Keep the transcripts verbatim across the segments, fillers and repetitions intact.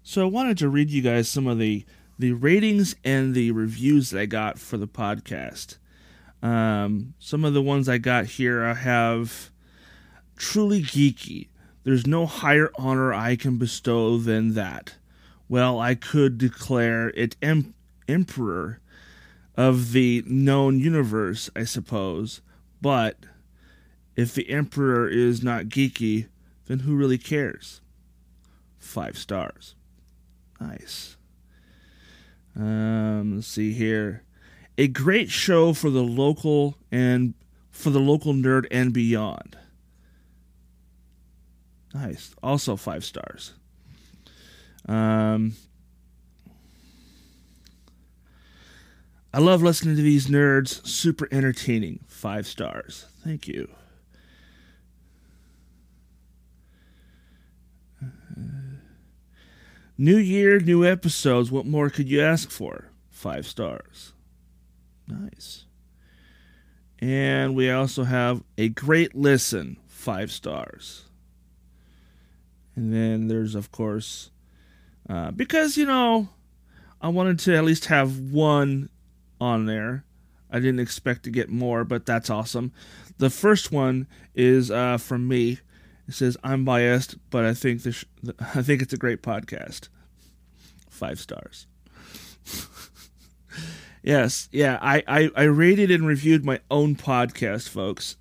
So I wanted to read you guys some of the, the ratings and the reviews that I got for the podcast. Um, some of the ones I got here, I have truly geeky. There's no higher honor I can bestow than that. Well, I could declare it em- emperor of the known universe, I suppose. But if the emperor is not geeky, then who really cares? Five stars. Nice. Um, let's see here. A great show for the local and for the local nerd and beyond. Nice. Also five stars. Um, I love listening to these nerds. Super entertaining. Five stars. Thank you. Uh, new year, new episodes. What more could you ask for? Five stars. Nice. And we also have a great listen. Five stars. And then there's, of course, uh, because, you know, I wanted to at least have one on there. I didn't expect to get more, but that's awesome. The first one is uh, from me. It says, I'm biased, but I think this, I think it's a great podcast. Five stars. Yes, yeah, I, I, I rated and reviewed my own podcast, folks.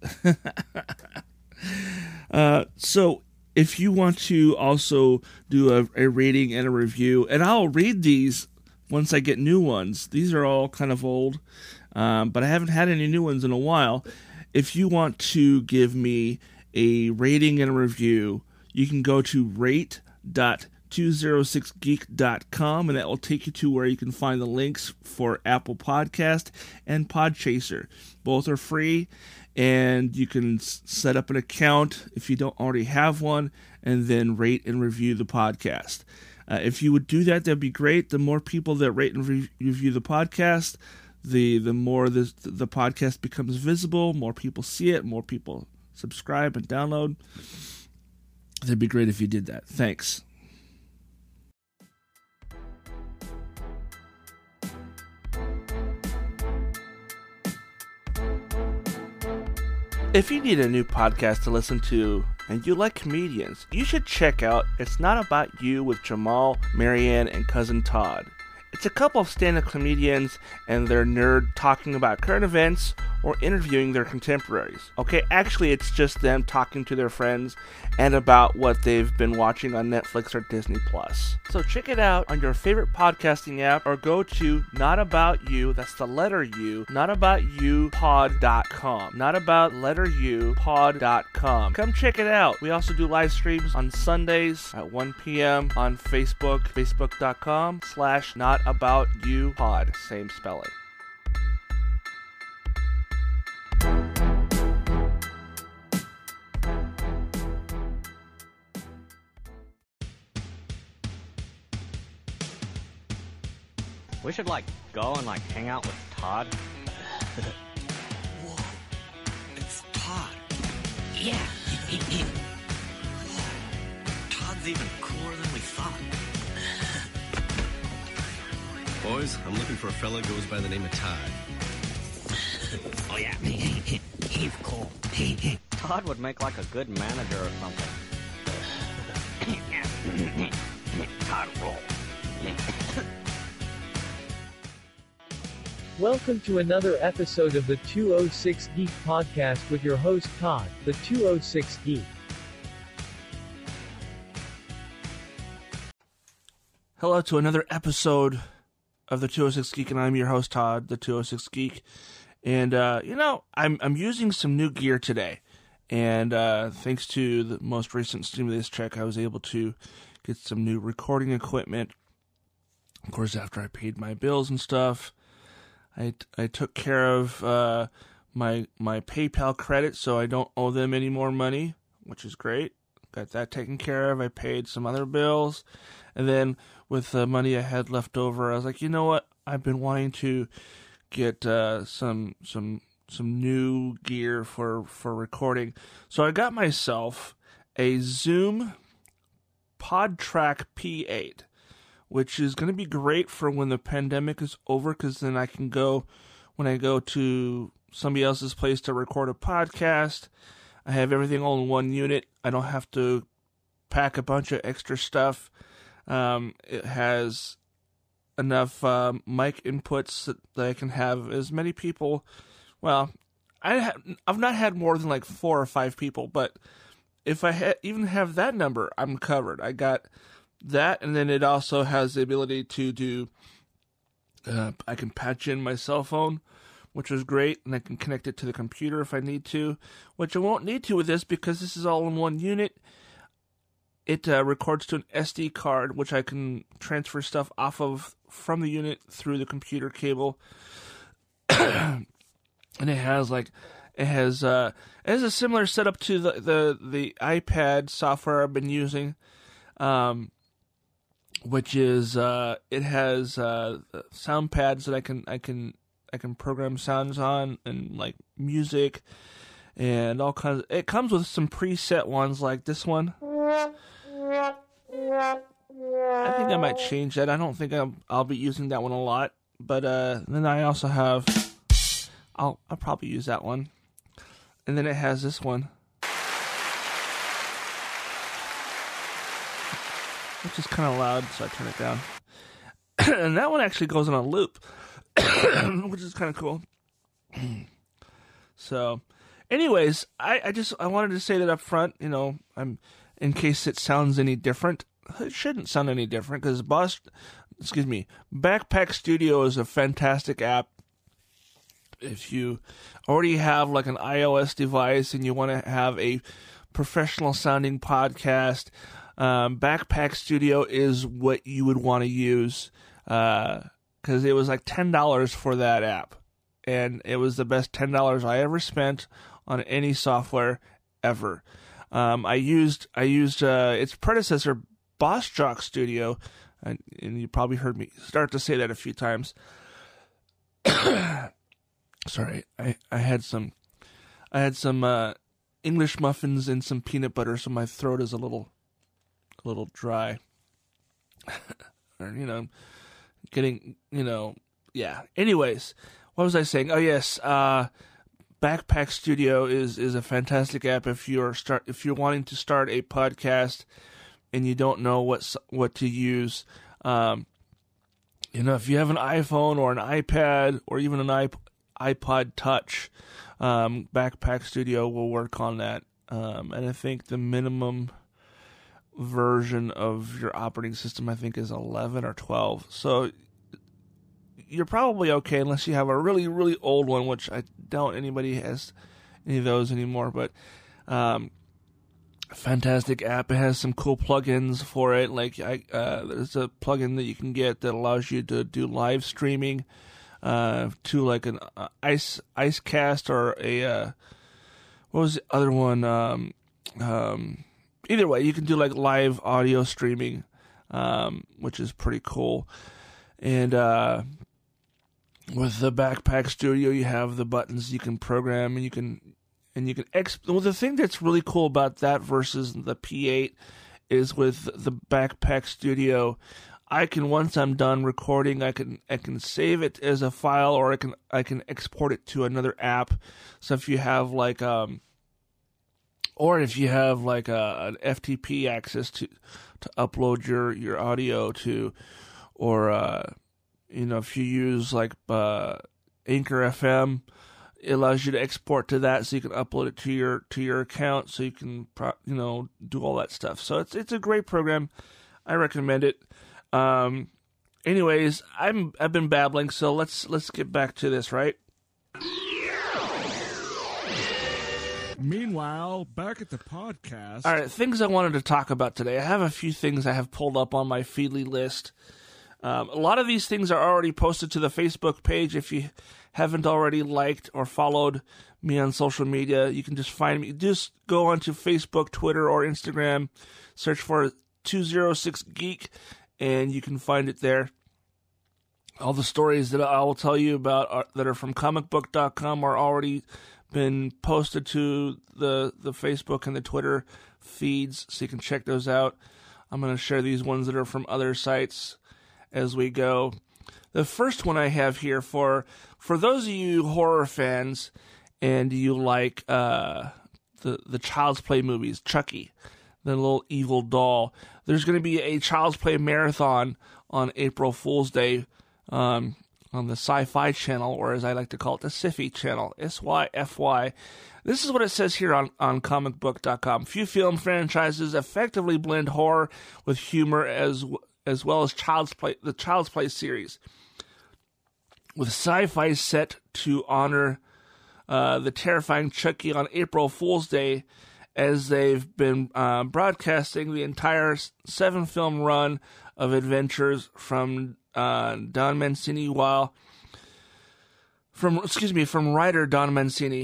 uh, so if you want to also do a, a rating and a review, and I'll read these once I get new ones. These are all kind of old, um, but I haven't had any new ones in a while. If you want to give me a rating and a review, you can go to rate dot two oh six geek dot com, and that will take you to where you can find the links for Apple Podcast and Podchaser. Both are free, and you can s- set up an account if you don't already have one, and then rate and review the podcast. Uh, if you would do that, that'd be great. The more people that rate and re- review the podcast, the the more this, the podcast becomes visible, more people see it, more people subscribe and download. That'd be great if you did that. Thanks. If you need a new podcast to listen to and you like comedians, you should check out It's Not About You with Jamal, Marianne, and Cousin Todd. It's a couple of stand-up comedians and their nerd talking about current events or interviewing their contemporaries. Okay, actually it's just them talking to their friends and about what they've been watching on Netflix or Disney Plus. So check it out on your favorite podcasting app or go to Not About You, that's the letter U, not about you pod dot com. Not about letter U pod dot com. Come check it out. We also do live streams on Sundays at one p.m. on Facebook, facebook.com slash not about you pod, same spelling. We should, like, go and, like, hang out with Todd. Whoa, it's Todd. Yeah. Todd's even cooler than we thought. Boys, I'm looking for a fella who goes by the name of Todd. Oh, yeah. He's cool. Todd would make, like, a good manager or something. Todd roll. Welcome to another episode of the two oh six Geek Podcast with your host Todd, the two oh six Geek. Hello to another episode of the two oh six Geek, and I'm your host Todd, the two oh six Geek. And uh, you know, I'm I'm using some new gear today, and uh, thanks to the most recent stimulus check, I was able to get some new recording equipment. Of course, after I paid my bills and stuff, I, I took care of uh, my my PayPal credit, so I don't owe them any more money, which is great. Got that taken care of. I paid some other bills, and then with the money I had left over, I was like, you know what? I've been wanting to get uh, some some some new gear for for recording, so I got myself a Zoom PodTrack P eight. which is going to be great for when the pandemic is over, because then I can go, when I go to somebody else's place to record a podcast, I have everything all in one unit. I don't have to pack a bunch of extra stuff. Um, it has enough uh, mic inputs that, that I can have as many people. Well, I ha- I've not had more than like four or five people, but if I ha- even have that number, I'm covered. I got that, and then it also has the ability to do, uh, I can patch in my cell phone, which is great, and I can connect it to the computer if I need to, which I won't need to with this because this is all in one unit. It uh, records to an S D card, which I can transfer stuff off of from the unit through the computer cable. And it has like, it has uh, it has a similar setup to the, the, the iPad software I've been using, um, which is uh, it has uh, sound pads that I can I can I can program sounds on, and like music and all kinds. Of, it comes with some preset ones like this one. I think I might change that. I don't think I'll, I'll be using that one a lot, but uh, then I also have. I'll I'll probably use that one. And then it has this one, which is kind of loud, so I turn it down. And that one actually goes on a loop, which is kind of cool. So, anyways, I, I just I wanted to say that up front, you know, I'm in case it sounds any different. It shouldn't sound any different because Boss, excuse me, Backpack Studio is a fantastic app. If you already have like an iOS device and you want to have a professional sounding podcast, um, Backpack Studio is what you would want to use, because uh, it was like ten dollars for that app, and it was the best ten dollars I ever spent on any software ever. Um, I used I used uh, its predecessor, Boss Jock Studio, and, and you probably heard me start to say that a few times. Sorry, I, I had some I had some uh, English muffins and some peanut butter, so my throat is a little a little dry. Or, you know, getting, you know, yeah. Anyways, what was I saying? Oh yes, uh, Backpack Studio is, is a fantastic app if you're start if you're wanting to start a podcast and you don't know what what to use. Um, you know, if you have an iPhone or an iPad or even an iPod. iPod Touch, um, Backpack Studio will work on that. Um, and I think the minimum version of your operating system, I think, is eleven or twelve. So you're probably okay unless you have a really, really old one, which I doubt anybody has any of those anymore. But um, fantastic app. It has some cool plugins for it. Like I, uh, there's a plugin that you can get that allows you to do live streaming. Uh, to like an uh, ice IceCast or a uh, what was the other one? Um, um, either way, you can do like live audio streaming, um, which is pretty cool. And uh, with the Backpack Studio, you have the buttons you can program, and you can and you can exp- well, the thing that's really cool about that versus the P eight is with the Backpack Studio, I can, once I'm done recording, I can I can save it as a file, or I can I can export it to another app. So if you have like um, or if you have like a, an F T P access to to upload your, your audio to, or uh, you know, if you use like uh, Anchor F M, it allows you to export to that, so you can upload it to your to your account, so you can pro- you know do all that stuff. So it's it's a great program. I recommend it. Um, anyways, I'm, I've been babbling, so let's, let's get back to this, right? Meanwhile, back at the podcast. All right, things I wanted to talk about today. I have a few things I have pulled up on my Feedly list. Um, a lot of these things are already posted to the Facebook page. If you haven't already liked or followed me on social media, you can just find me. Just go onto Facebook, Twitter, or Instagram, search for two oh six Geek, and you can find it there. All the stories that I will tell you about are, that are from comic book dot com are already been posted to the, the Facebook and the Twitter feeds, so you can check those out. I'm going to share these ones that are from other sites as we go. The first one I have here for for those of you horror fans and you like uh, the the Child's Play movies, Chucky, the little evil doll. There's going to be a Child's Play marathon on April Fool's Day um, on the Sci-Fi Channel, or as I like to call it, the Syfy Channel, S Y F Y. This is what it says here on, on comic book dot com. Few film franchises effectively blend horror with humor as as well as Child's Play, the Child's Play series. With Sci-Fi set to honor uh, the terrifying Chucky on April Fool's Day, as they've been uh, broadcasting the entire seven-film run of adventures from uh, Don Mancini, while from excuse me from writer Don Mancini.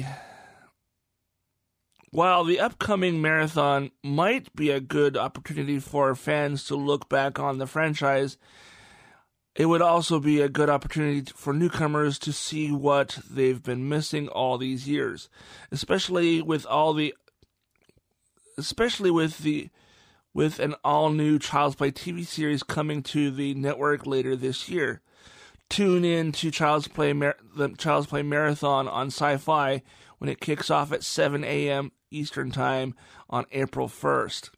While the upcoming marathon might be a good opportunity for fans to look back on the franchise, it would also be a good opportunity for newcomers to see what they've been missing all these years, especially with all the, especially with the, with an all-new Child's Play T V series coming to the network later this year. Tune in to Child's Play Mar- the Child's Play Marathon on Sci-Fi when it kicks off at seven a.m. Eastern Time on April first.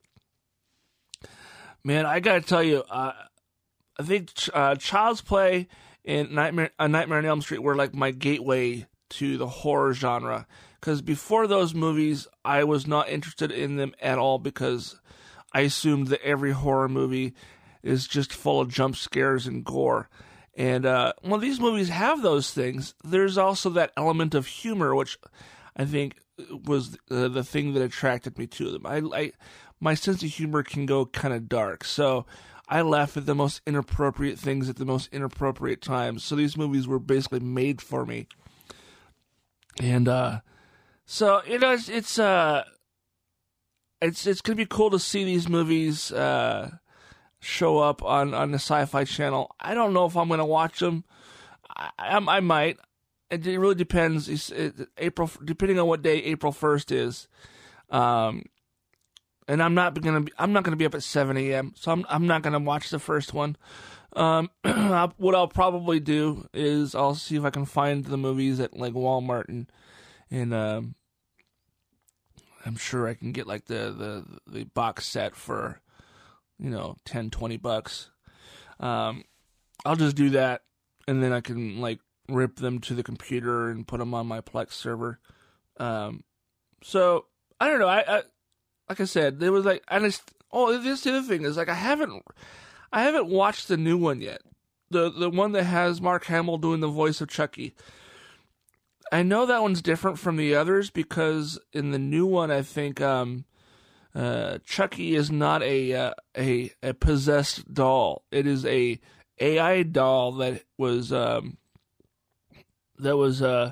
Man, I gotta tell you, uh, I think uh, Child's Play and Nightmare, uh, Nightmare on Elm Street were like my gateway to the horror genre. Because before those movies, I was not interested in them at all because I assumed that every horror movie is just full of jump scares and gore. And uh, well, these movies have those things. There's also that element of humor, which I think was uh, the thing that attracted me to them. I, I my sense of humor can go kind of dark, so I laugh at the most inappropriate things at the most inappropriate times. So these movies were basically made for me. And uh, so you know, it's it's uh, it's it's gonna be cool to see these movies uh, show up on, on the Sci-Fi Channel. I don't know if I'm gonna watch them. I I, I might. It really depends. It's, it, April, depending on what day April first is. Um, and I'm not gonna be. I'm not gonna be up at seven a.m. So I'm I'm not gonna watch the first one. Um, what I'll probably do is I'll see if I can find the movies at like Walmart and and um, I'm sure I can get like the, the, the box set for, you know, ten, twenty bucks. Um, I'll just do that, and then I can like rip them to the computer and put them on my Plex server. Um, so I don't know. I, I like I said, there was like I just oh this the other thing is like I haven't I haven't watched the new one yet. The the one that has Mark Hamill doing the voice of Chucky. I know that one's different from the others because in the new one I think um, uh, Chucky is not a, uh, a a possessed doll. It is a A I doll that was um, that was uh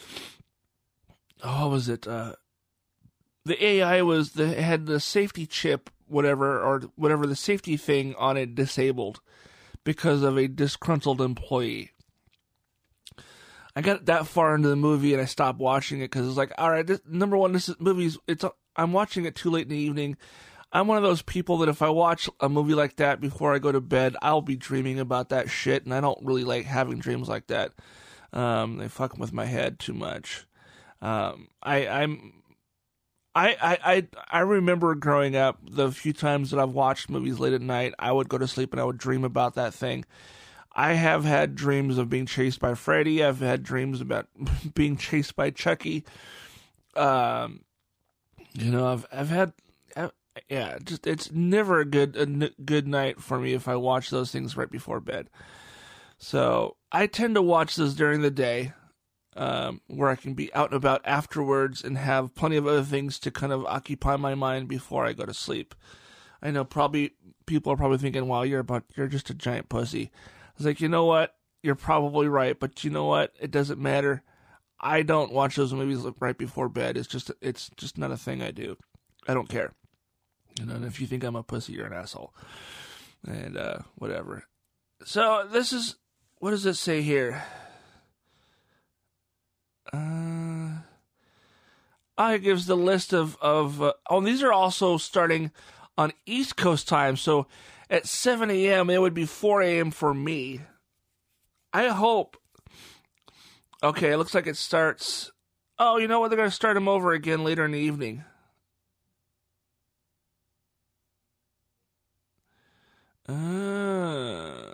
oh what was it uh the A I was the had the safety chip whatever or whatever the safety thing on it disabled because of a disgruntled employee. I got that far into the movie and I stopped watching it because it's like, all right, this, number one, this is movies. It's I'm watching it too late in the evening. I'm one of those people that if I watch a movie like that before I go to bed, I'll be dreaming about that shit, and I don't really like having dreams like that. Um, they fuck with my head too much. Um, I, I'm, I, I, I, I remember growing up, the few times that I've watched movies late at night, I would go to sleep and I would dream about that thing. I have had dreams of being chased by Freddy. I've had dreams about being chased by Chucky. Um, you know, I've, I've had, I've, yeah, just it's never a good, a n- good night for me if I watch those things right before bed. So I tend to watch those during the day, um, where I can be out and about afterwards and have plenty of other things to kind of occupy my mind before I go to sleep. I know probably people are probably thinking, "Wow, you're about you're just a giant pussy." I was like, you know what? You're probably right, but you know what? It doesn't matter. I don't watch those movies right before bed. It's just it's just not a thing I do. I don't care. You know, and if you think I'm a pussy, you're an asshole. And uh, whatever. So this is, what does it say here? Uh, oh, it gives the list of, of uh, oh, these are also starting on East Coast time. So at seven a.m., it would be four a.m. for me. I hope. Okay, it looks like it starts. Oh, you know what? They're going to start them over again later in the evening. Uh,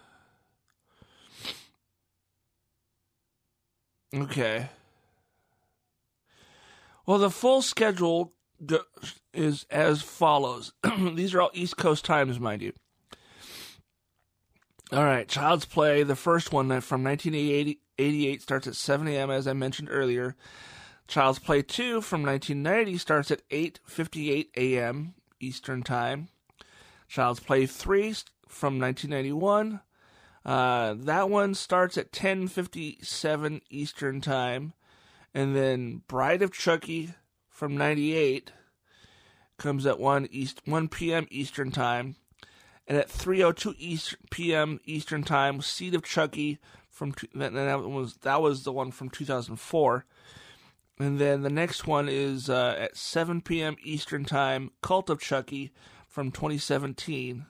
okay. Well, the full schedule is as follows. These are all East Coast times, mind you. All right, Child's Play, the first one from nineteen eighty-eight starts at seven a.m., as I mentioned earlier. Child's Play two from nineteen ninety starts at eight fifty-eight a.m. Eastern Time. Child's Play three from nineteen ninety-one. Uh, that one starts at ten fifty-seven Eastern Time. And then Bride of Chucky from ninety-eight comes at one East one p.m. Eastern Time. And at three oh two p.m. Eastern Time, Seed of Chucky from that was that was the one from two thousand four. And then the next one is uh, at seven p.m. Eastern Time, Cult of Chucky from twenty seventeen.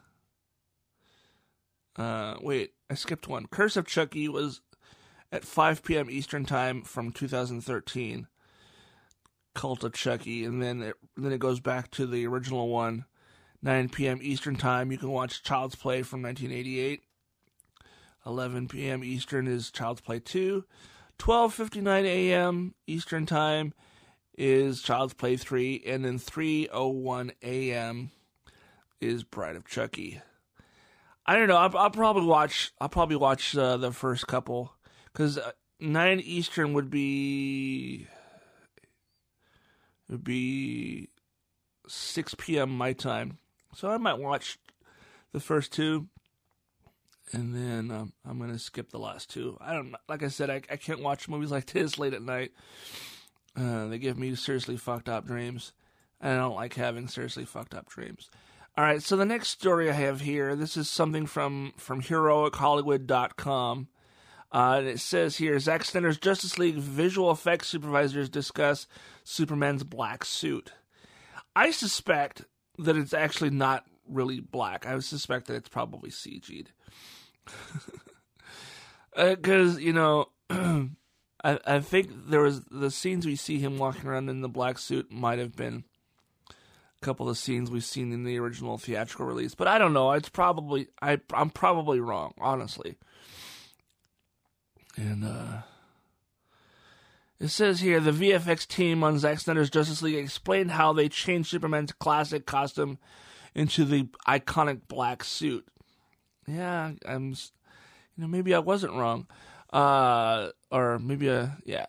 Uh, wait, I skipped one. Curse of Chucky was at five p.m. Eastern Time from two thousand thirteen. Cult of Chucky, and then it, then it goes back to the original one, nine p.m. Eastern Time. You can watch Child's Play from nineteen eighty-eight. eleven p.m. Eastern is Child's Play two. twelve fifty-nine a.m. Eastern Time is Child's Play three, and then three oh one a.m. is Bride of Chucky. I don't know. I'll, I'll probably watch. I'll probably watch uh, the first couple because uh, nine Eastern would be would be six p.m. my time. So I might watch the first two, and then um, I'm gonna skip the last two. I don't. Like I said, I I can't watch movies like this late at night. Uh, they give me seriously fucked up dreams, and I don't like having seriously fucked up dreams. All right, so the next story I have here, this is something from, from heroic hollywood dot com. Uh, and it says here, Zack Snyder's Justice League visual effects supervisors discuss Superman's black suit. I suspect that it's actually not really black. I suspect that it's probably C G'd. Because, uh, you know, I, I think there was the scenes we see him walking around in the black suit might have been couple of scenes we've seen in the original theatrical release, but I don't know. It's probably I I'm probably wrong, honestly. And uh, it says here the V F X team on Zack Snyder's Justice League explained how they changed Superman's classic costume into the iconic black suit. Yeah, I'm. You know, maybe I wasn't wrong, uh, or maybe uh, yeah.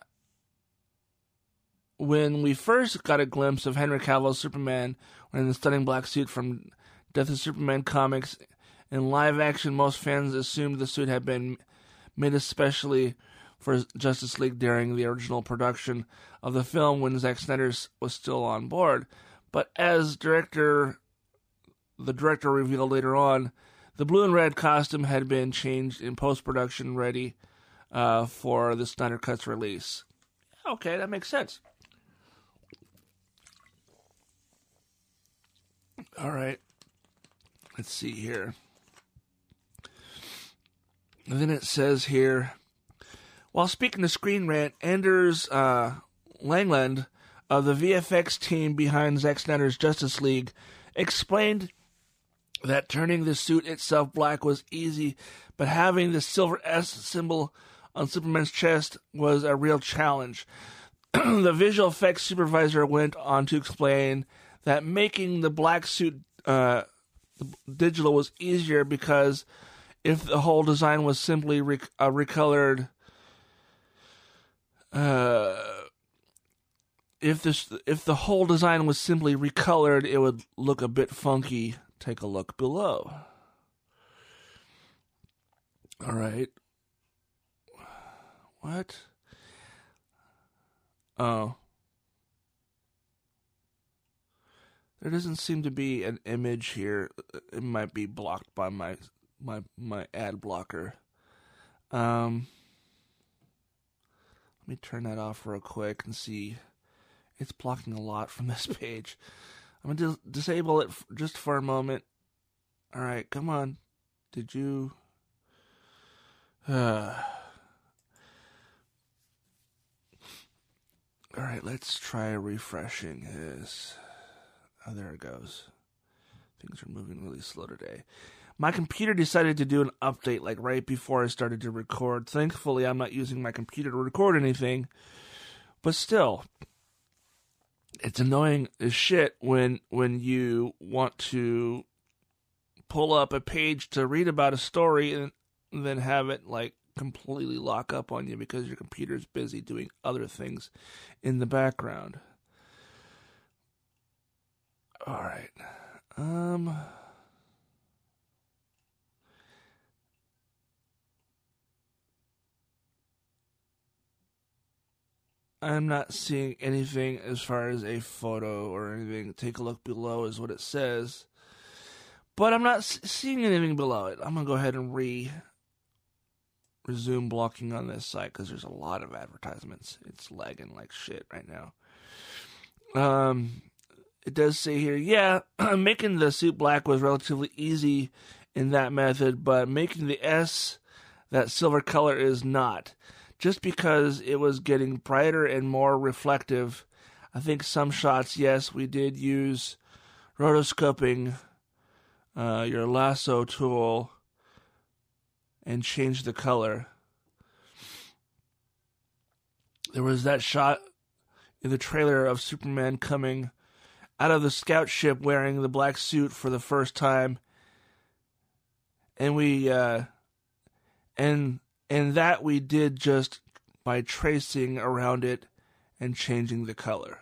When we first got a glimpse of Henry Cavill's Superman wearing the stunning black suit from Death of Superman comics, in live action, most fans assumed the suit had been made especially for Justice League during the original production of the film when Zack Snyder was still on board. But as director, the director revealed later on, the blue and red costume had been changed in post-production ready uh, for the Snyder Cut's release. Okay, that makes sense. All right, let's see here. And then it says here, while speaking to Screen Rant, Anders uh, Langland of the V F X team behind Zack Snyder's Justice League explained that turning the suit itself black was easy, but having the silver S symbol on Superman's chest was a real challenge. The visual effects supervisor went on to explain that making the black suit uh, digital was easier because if the whole design was simply rec- uh, recolored, uh, if this if the whole design was simply recolored, it would look a bit funky. Take a look below. All right. What? Oh. There doesn't seem to be an image here. It might be blocked by my my my ad blocker. Um, let me turn that off real quick and see. It's blocking a lot from this page. I'm going to disable it f- just for a moment. All right, come on. Did you... Uh... All right, let's try refreshing his... Oh, there it goes. Things are moving really slow today. My computer decided to do an update like right before I started to record. Thankfully, I'm not using my computer to record anything. But still, it's annoying as shit when when you want to pull up a page to read about a story and then have it like completely lock up on you because your computer's busy doing other things in the background. All right. Um... I'm not seeing anything as far as a photo or anything. Take a look below is what it says. But I'm not s- seeing anything below it. I'm going to go ahead and re resume blocking on this site because there's a lot of advertisements. It's lagging like shit right now. Um, it does say here, yeah, making the suit black was relatively easy in that method, but making the S that silver color is not. Just because it was getting brighter and more reflective. I think some shots, yes, we did use rotoscoping, uh, your lasso tool, and change the color. There was that shot in the trailer of Superman coming out of the scout ship wearing the black suit for the first time. And we, uh, and... And that we did just by tracing around it and changing the color.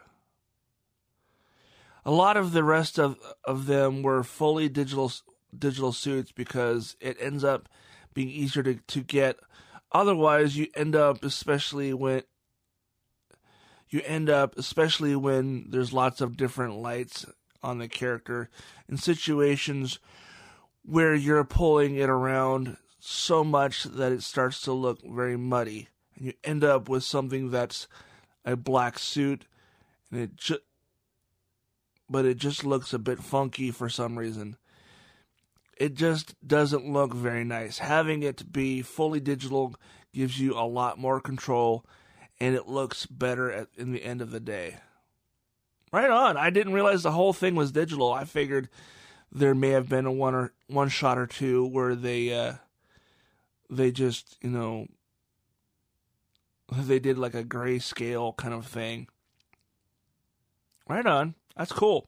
A lot of the rest of, of them were fully digital digital suits because it ends up being easier to, to get. Otherwise, you end up, especially when you end up, especially when there's lots of different lights on the character, in situations where you're pulling it around so much that it starts to look very muddy, and you end up with something that's a black suit, and it just, but it just looks a bit funky for some reason. It just doesn't look very nice. Having it be fully digital gives you a lot more control, and it looks better at in the end of the day. Right on. I didn't realize the whole thing was digital. I figured there may have been a one or one shot or two where they. Uh, They just, you know, they did like a grayscale kind of thing. Right on. That's cool.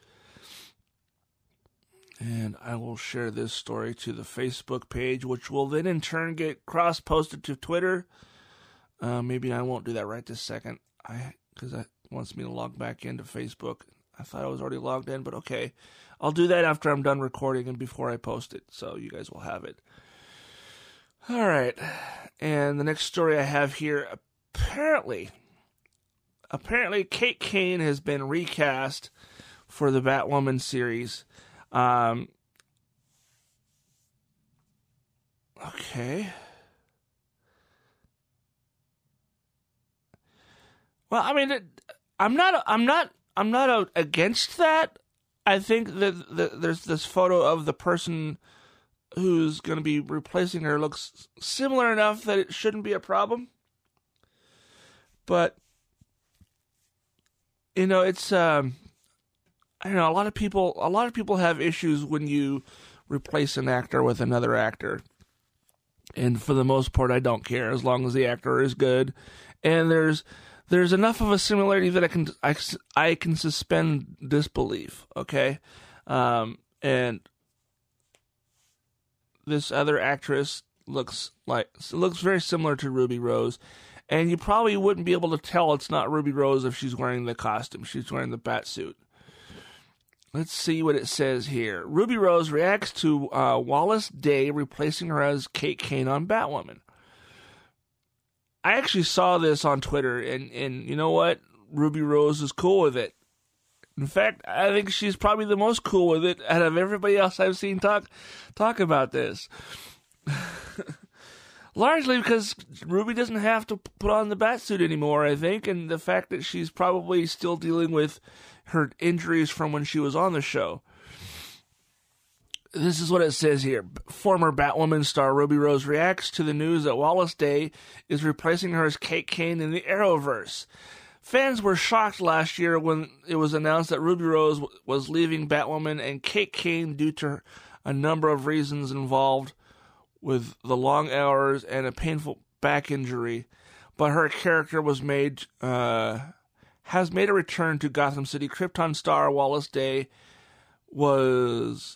And I will share this story to the Facebook page, which will then in turn get cross-posted to Twitter. Uh, maybe I won't do that right this second, I because it wants me to log back into Facebook. I thought I was already logged in, but okay. I'll do that after I'm done recording and before I post it, so you guys will have it. All right, and the next story I have here, apparently, apparently Kate Kane has been recast for the Batwoman series. Um, okay. Well, I mean, it, I'm not, I'm not, I'm not against that. I think that the, there's this photo of the person who's going to be replacing her looks similar enough that it shouldn't be a problem. But, you know, it's, um, I don't know, a lot of people, a lot of people have issues when you replace an actor with another actor. And for the most part, I don't care as long as the actor is good. And there's, there's enough of a similarity that I can, I, I can suspend disbelief. Okay. Um, and, this other actress looks like looks very similar to Ruby Rose, and you probably wouldn't be able to tell it's not Ruby Rose if she's wearing the costume. She's wearing the bat suit. Let's see what it says here. Ruby Rose reacts to uh, Wallace Day replacing her as Kate Kane on Batwoman. I actually saw this on Twitter, and, and you know what? Ruby Rose is cool with it. In fact, I think she's probably the most cool with it out of everybody else I've seen talk talk about this. Largely because Ruby doesn't have to put on the Batsuit anymore, I think, and the fact that she's probably still dealing with her injuries from when she was on the show. This is what it says here. Former Batwoman star Ruby Rose reacts to the news that Wallace Day is replacing her as Kate Kane in the Arrowverse. Fans were shocked last year when it was announced that Ruby Rose w- was leaving Batwoman and Kate Kane due to a number of reasons involved with the long hours and a painful back injury, but her character was made uh, has made a return to Gotham City. Krypton star Wallace Day was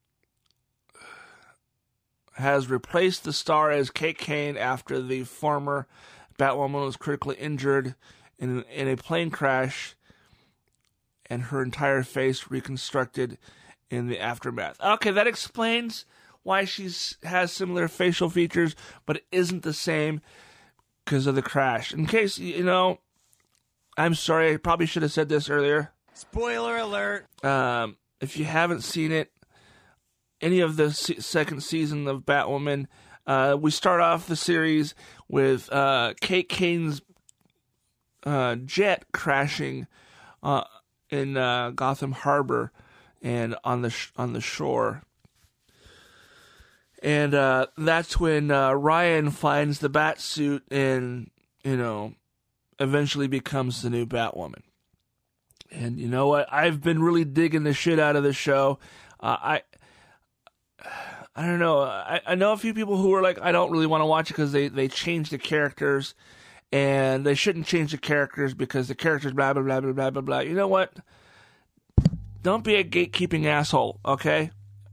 has replaced the star as Kate Kane after the former Batwoman was critically injured in in a plane crash, and her entire face reconstructed in the aftermath. Okay, that explains why she has similar facial features, but it isn't the same because of the crash. In case, you know, I'm sorry, I probably should have said this earlier. Spoiler alert. Um, if you haven't seen it, any of the se- second season of Batwoman, uh, we start off the series with uh, Kate Kane's uh, jet crashing uh, in uh, Gotham Harbor and on the sh- on the shore. And uh, that's when uh, Ryan finds the Batsuit and, you know, eventually becomes the new Batwoman. And you know what? I've been really digging the shit out of the show. Uh, I I don't know. I, I know a few people who are like, I don't really want to watch it because they, they changed the characters. And they shouldn't change the characters because the characters blah, blah, blah, blah, blah, blah, blah. You know what? Don't be a gatekeeping asshole, okay?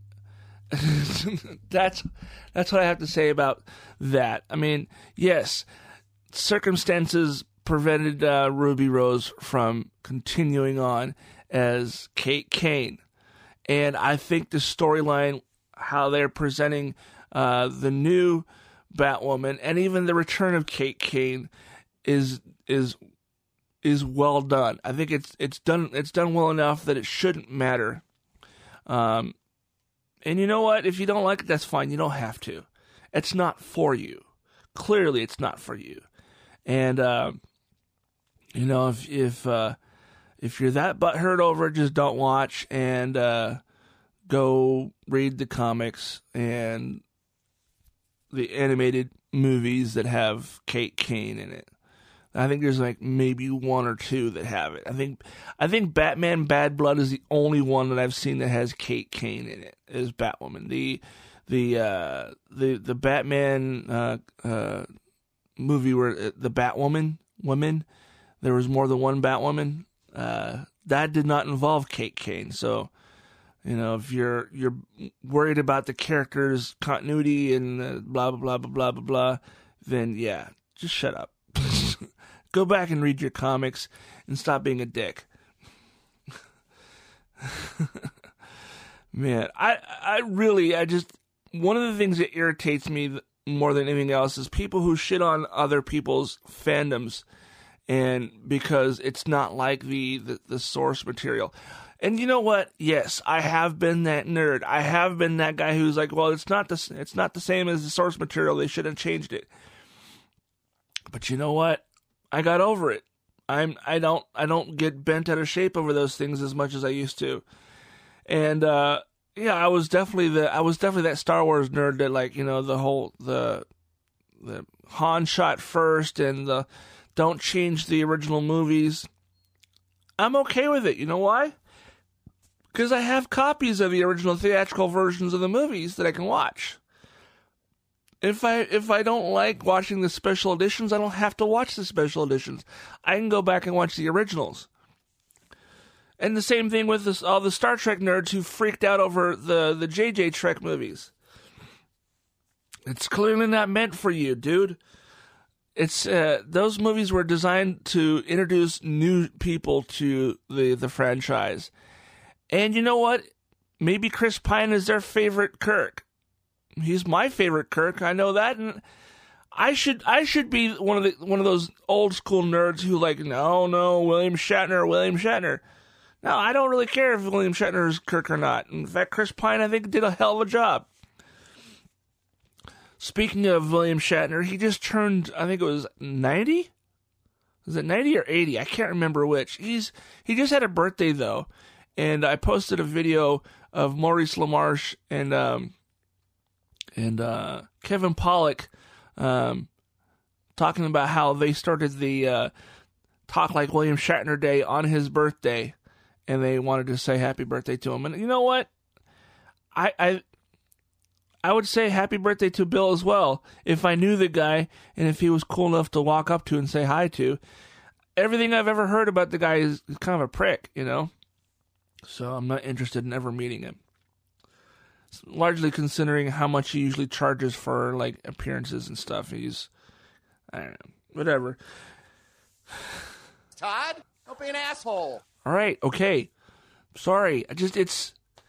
that's that's what I have to say about that. I mean, yes, circumstances prevented uh, Ruby Rose from continuing on as Kate Kane, and I think the storyline, how they're presenting uh, the new Batwoman, and even the return of Kate Kane, is is is well done. I think it's it's done it's done well enough that it shouldn't matter. Um. And you know what? If you don't like it, that's fine. You don't have to. It's not for you. Clearly, it's not for you. And uh, you know, if if uh, if you're that butthurt over it, just don't watch and uh, go read the comics and the animated movies that have Kate Kane in it. I think there's like maybe one or two that have it. I think I think Batman Bad Blood is the only one that I've seen that has Kate Kane in it. Is Batwoman. The the uh, the the Batman uh, uh, movie where uh, the Batwoman woman, there was more than one Batwoman. Uh, that did not involve Kate Kane. So, you know, if you're you're worried about the character's continuity and uh, blah blah blah blah blah blah blah, then yeah, just shut up. Go back and read your comics and stop being a dick. Man, I I really, I just, one of the things that irritates me more than anything else is people who shit on other people's fandoms, and because it's not like the, the, the source material. And you know what? Yes, I have been that nerd. I have been that guy who's like, well, it's not the, it's not the same as the source material. They should have changed it. But you know what? I got over it. I'm I don't I don't get bent out of shape over those things as much as I used to. And uh, yeah, I was definitely the I was definitely that Star Wars nerd that, like, you know, the whole the the Han shot first and the don't change the original movies. I'm okay with it. You know why? Because I have copies of the original theatrical versions of the movies that I can watch. If I if I don't like watching the special editions, I don't have to watch the special editions. I can go back and watch the originals. And the same thing with this, all the Star Trek nerds who freaked out over the, the J J Trek movies. It's clearly not meant for you, dude. It's uh, those movies were designed to introduce new people to the, the franchise. And you know what? Maybe Chris Pine is their favorite Kirk. He's my favorite Kirk. I know that, and I should I should be one of the one of those old school nerds who like, no, no, William Shatner, William Shatner. No, I don't really care if William Shatner is Kirk or not. In fact, Chris Pine, I think, did a hell of a job. speaking of William Shatner, he just turned, I think it was ninety? Was it ninety or eighty? I can't remember which. He's He just had a birthday, though. And I posted a video of Maurice LaMarche and um, and uh, Kevin Pollak um, talking about how they started the uh, Talk Like William Shatner Day on his birthday, and they wanted to say happy birthday to him. And you know what? I I I would say happy birthday to Bill as well if I knew the guy and if he was cool enough to walk up to and say hi to. Everything I've ever heard about the guy is, is kind of a prick, you know? So I'm not interested in ever meeting him. Largely considering how much he usually charges for, like, appearances and stuff. He's, I don't know, whatever. Todd, don't be an asshole. All right, okay. Sorry, I just, it's,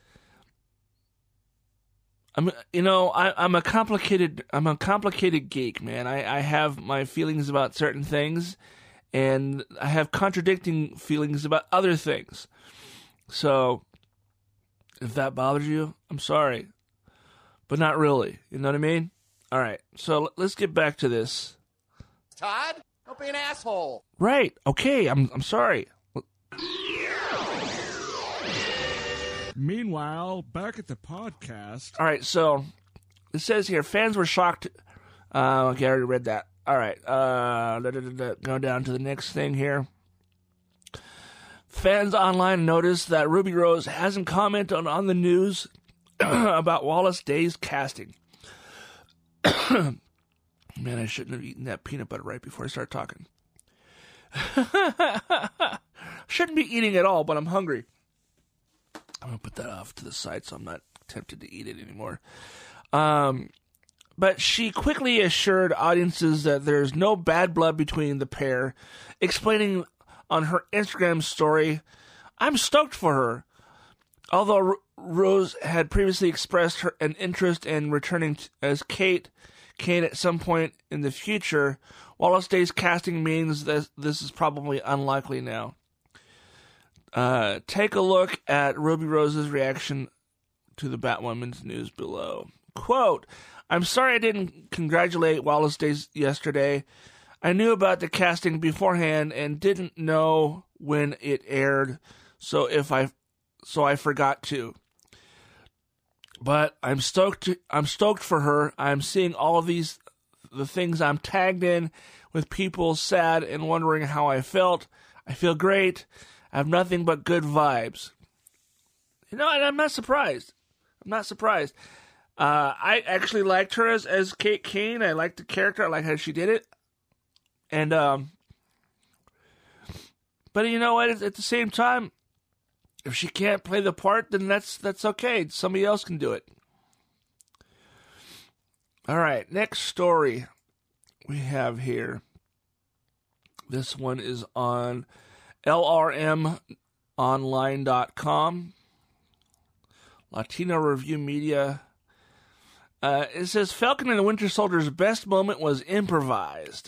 I'm, you know, I, I'm a complicated, I'm a complicated geek, man. I, I have my feelings about certain things, and I have contradicting feelings about other things. So, if that bothers you, I'm sorry. But not really. You know what I mean? All right. So, let's get back to this. Todd, don't be an asshole. Right. Okay. I'm I'm sorry. Meanwhile, back at the podcast. All right. So, it says here, fans were shocked. Uh, okay, I already read that. All right. Uh, da, da, da, da. Go down to the next thing here. Fans online noticed that Ruby Rose hasn't commented on, on the news about Wallace Day's casting. Man, I shouldn't have eaten that peanut butter right before I start talking. Shouldn't be eating at all, but I'm hungry. I'm going to put that off to the side so I'm not tempted to eat it anymore. Um, but she quickly assured audiences that there's no bad blood between the pair, explaining on her Instagram story, I'm stoked for her. Although R- Rose had previously expressed her an interest in returning t- as Kate Kane at some point in the future, Wallace Day's casting means that this is probably unlikely now. Uh, take a look at Ruby Rose's reaction to the Batwoman's news below. Quote, I'm sorry I didn't congratulate Wallace Day yesterday. I knew about the casting beforehand and didn't know when it aired, so if I so I forgot to. But I'm stoked to, I'm stoked for her. I'm seeing all of these the things I'm tagged in with people sad and wondering how I felt. I feel great. I have nothing but good vibes. You know, and I'm not surprised. I'm not surprised. Uh, I actually liked her as, as Kate Kane. I liked the character. I like how she did it. And, um, but you know what? At the same time, if she can't play the part, then that's that's okay. Somebody else can do it. All right, next story we have here. This one is on L R M online dot com. Latino Review Media. Uh, it says Falcon and the Winter Soldier's best moment was improvised.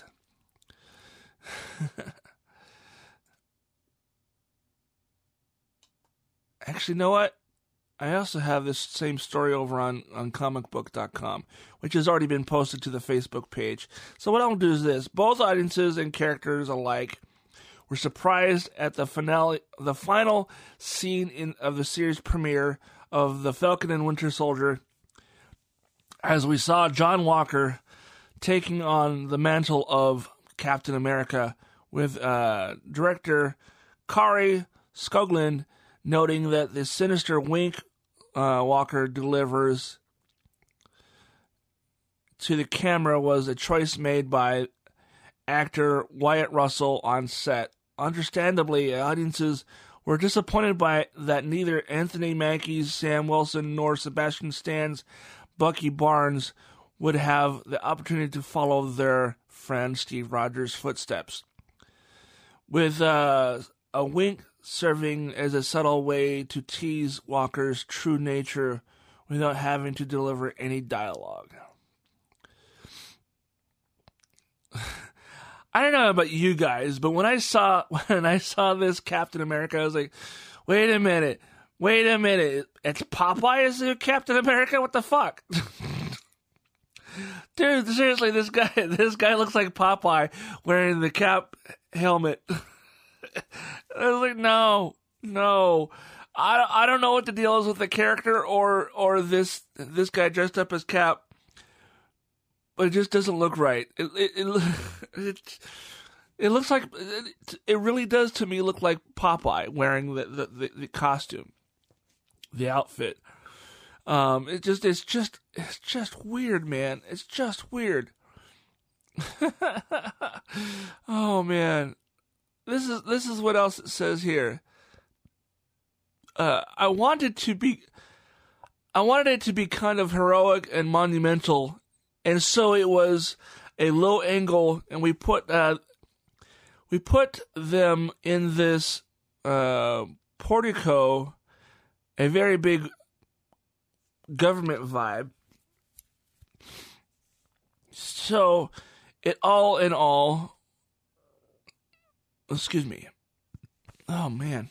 Actually, you know what? I also have this same story over on, on comic book dot com, which has already been posted to the Facebook page. So what I'll do is this. Both audiences and characters alike were surprised at the finale, the final scene in of the series premiere of The Falcon and Winter Soldier, as we saw John Walker taking on the mantle of Captain America, with uh, director Kari Skoglund noting that the sinister wink uh, Walker delivers to the camera was a choice made by actor Wyatt Russell on set. Understandably, audiences were disappointed by that neither Anthony Mackie's Sam Wilson nor Sebastian Stan's Bucky Barnes would have the opportunity to follow their friend Steve Rogers' footsteps. With uh, a wink serving as a subtle way to tease Walker's true nature without having to deliver any dialogue. I don't know about you guys, but when I saw when I saw this Captain America, I was like, wait a minute, wait a minute, it's Popeye as Captain America? What the fuck? Dude, seriously, this guy, this guy looks like Popeye wearing the cap helmet. I was like, no, no. I, I don't know what the deal is with the character or or this this guy dressed up as Cap, but it just doesn't look right. It it it, it, it looks like it, it really does to me look like Popeye wearing the the, the, the costume, the outfit. Um, it just it's just it's just weird, man. It's just weird. Oh man, this is this is what else it says here. Uh, I wanted to be, I wanted it to be kind of heroic and monumental, and so it was a low angle, and we put uh, we put them in this uh, portico, a very big government vibe. So, it all in all, excuse me. Oh man.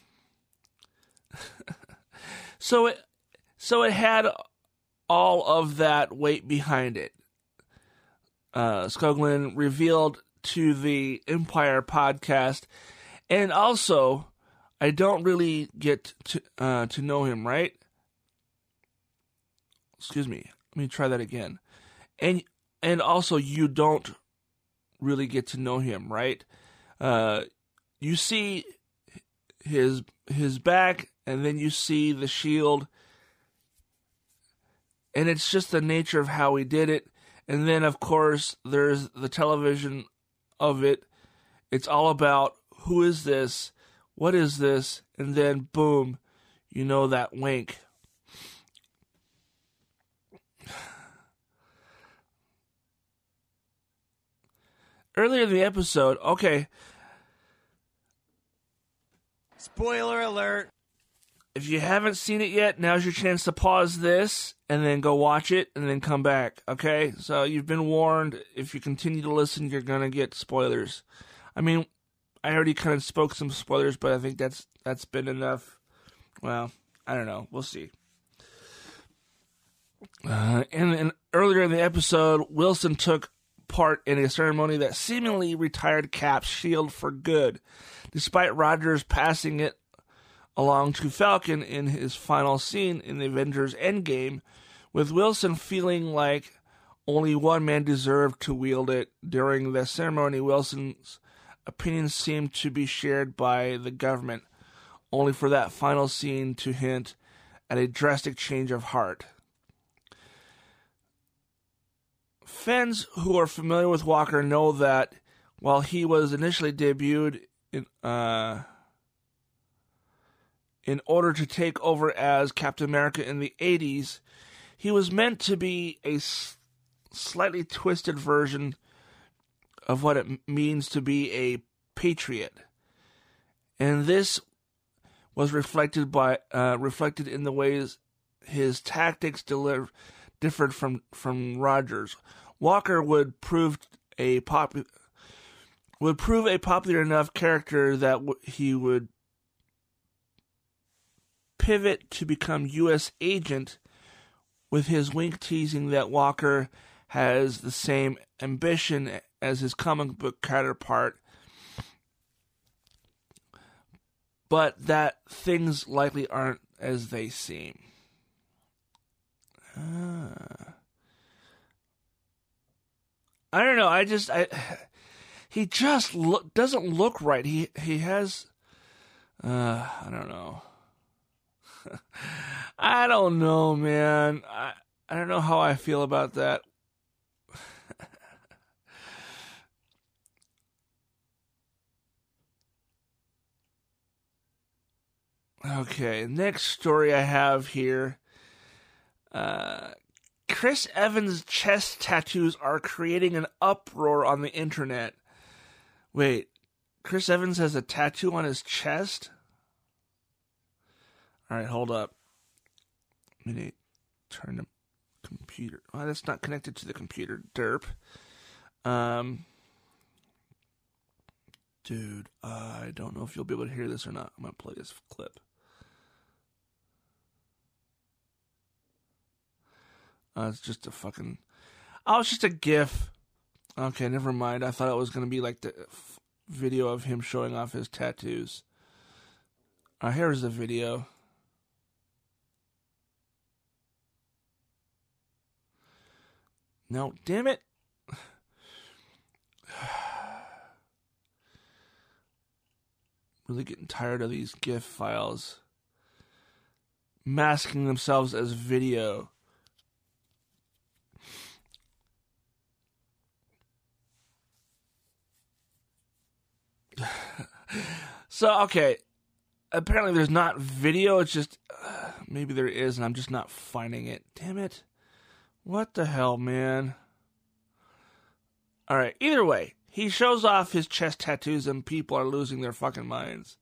so it so it had all of that weight behind it. Uh, Skoglund revealed to the Empire podcast, and also, I don't really get to uh, to know him, right? Excuse me. Let me try that again. And and also, you don't really get to know him, right? Uh, you see his his back, and then you see the shield, and it's just the nature of how he did it. And then, of course, there's the television of it. It's all about who is this, what is this, and then boom, you know that wink. Earlier in the episode, okay. Spoiler alert. If you haven't seen it yet, now's your chance to pause this and then go watch it and then come back, okay? So you've been warned. If you continue to listen, you're going to get spoilers. I mean, I already kind of spoke some spoilers, but I think that's that's been enough. Well, I don't know. We'll see. Uh, and, and earlier in the episode, Wilson took part in a ceremony that seemingly retired Cap's shield for good, despite Rogers passing it along to Falcon in his final scene in the Avengers Endgame, with Wilson feeling like only one man deserved to wield it. During the ceremony, Wilson's opinions seemed to be shared by the government, only for that final scene to hint at a drastic change of heart. Fans who are familiar with Walker know that while he was initially debuted in uh, in order to take over as Captain America in the eighties, he was meant to be a s- slightly twisted version of what it m- means to be a patriot. And this was reflected by uh, reflected in the ways his tactics deliver, differed from, from Rogers. Walker would prove a pop would prove a popular enough character that w- he would pivot to become U S agent, with his wink teasing that Walker has the same ambition as his comic book counterpart, but that things likely aren't as they seem. Ah. I don't know. I just I he just look, doesn't look right. He he has uh I don't know. I don't know, man. I I don't know how I feel about that. Okay, next story I have here. Uh, Chris Evans' chest tattoos are creating an uproar on the internet. Wait, Chris Evans has a tattoo on his chest? Alright, hold up. Let me turn the computer. Oh, that's not connected to the computer. Derp. Um, dude, I don't know if you'll be able to hear this or not. I'm going to play this clip. Uh, it's just a fucking... Oh, it's just a GIF. Okay, never mind. I thought it was going to be like the f- video of him showing off his tattoos. Uh, here's the video. No, damn it. Really getting tired of these GIF files masking themselves as video. So, okay. Apparently there's not video. It's just, uh, maybe there is, and I'm just not finding it. Damn it. What the hell, man? Alright, either way. He shows off his chest tattoos and people are losing their fucking minds.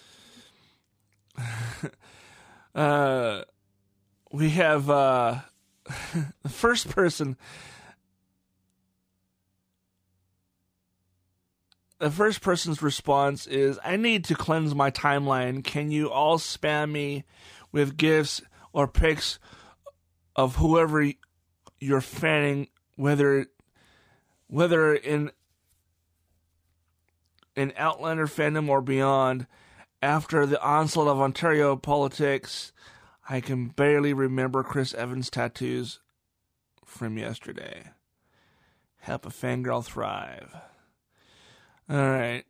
uh, we have, uh, the first person... The first person's response is, I need to cleanse my timeline. Can you all spam me with GIFs or pics of whoever you're fanning, whether whether in in Outlander fandom or beyond? After the onslaught of Ontario politics, I can barely remember Chris Evans' tattoos from yesterday. Help a fangirl thrive. Alright.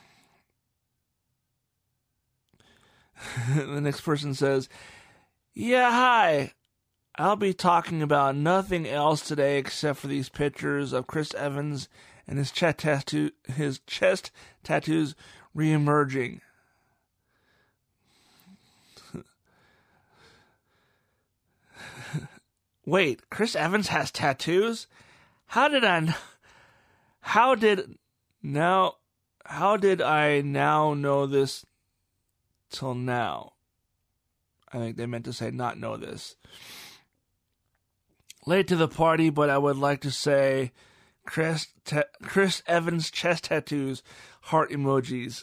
The next person says, yeah, hi. I'll be talking about nothing else today except for these pictures of Chris Evans and his chest tattoo, his chest tattoos re-emerging. Wait, Chris Evans has tattoos? How did I know? How did now? How did I now know this till now? I think they meant to say not know this. Late to the party, but I would like to say Chris, ta- Chris Evans chest tattoos, heart emojis.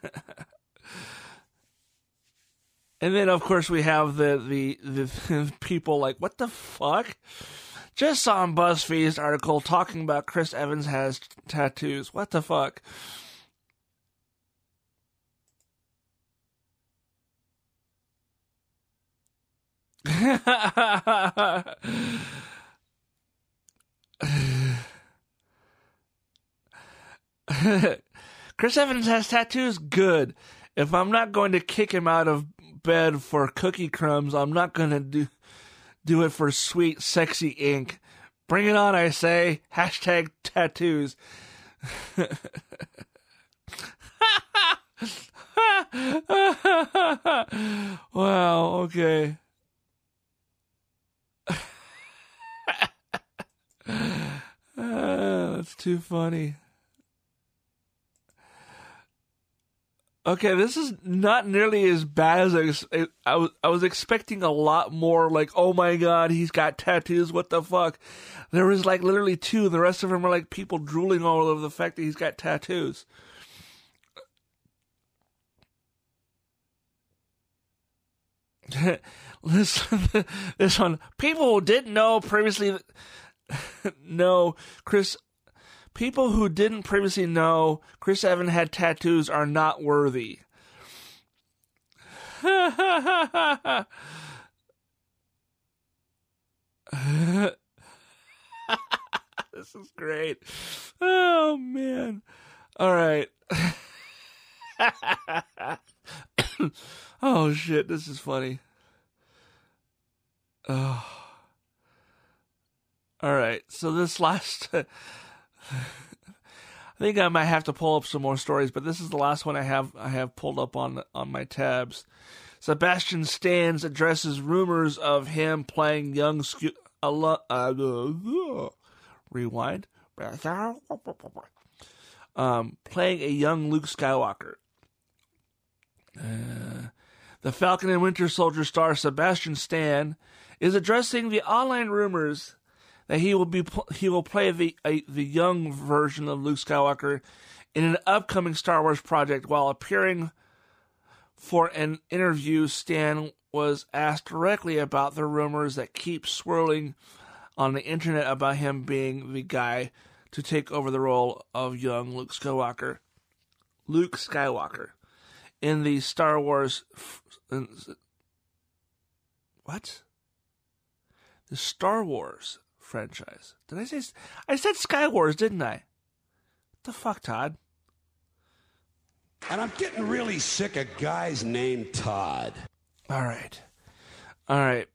And then, of course, we have the, the, the people like, what the fuck? Just saw on BuzzFeed's article talking about Chris Evans has t- tattoos. What the fuck? Chris Evans has tattoos? Good. If I'm not going to kick him out of bed for cookie crumbs, I'm not going to do do it for sweet, sexy ink. Bring it on, I say. Hashtag tattoos. Wow, okay. uh, that's too funny. Okay, this is not nearly as bad as I was, I was. I was expecting a lot more. Like, oh my god, he's got tattoos. What the fuck? There was like literally two. The rest of them are like people drooling all over the fact that he's got tattoos. Listen, this one. People who didn't know previously know Chris. People who didn't previously know Chris Evans had tattoos are not worthy. This is great. Oh, man. All right. Oh, shit. This is funny. Oh. All right. So this last... I think I might have to pull up some more stories, but this is the last one I have I have pulled up on on my tabs. Sebastian Stan addresses rumors of him playing young scu- uh, uh, rewind um, playing a young Luke Skywalker. Uh, the Falcon and Winter Soldier star Sebastian Stan is addressing the online rumors that he will be he will play the a, the young version of Luke Skywalker in an upcoming Star Wars project. While appearing for an interview, Stan was asked directly about the rumors that keep swirling on the internet about him being the guy to take over the role of young Luke Skywalker. Luke Skywalker in the Star Wars. What? The Star Wars franchise. Did I say? I said Sky Wars, didn't I? What the fuck, Todd? And I'm getting really sick of guys named Todd. All right. All right.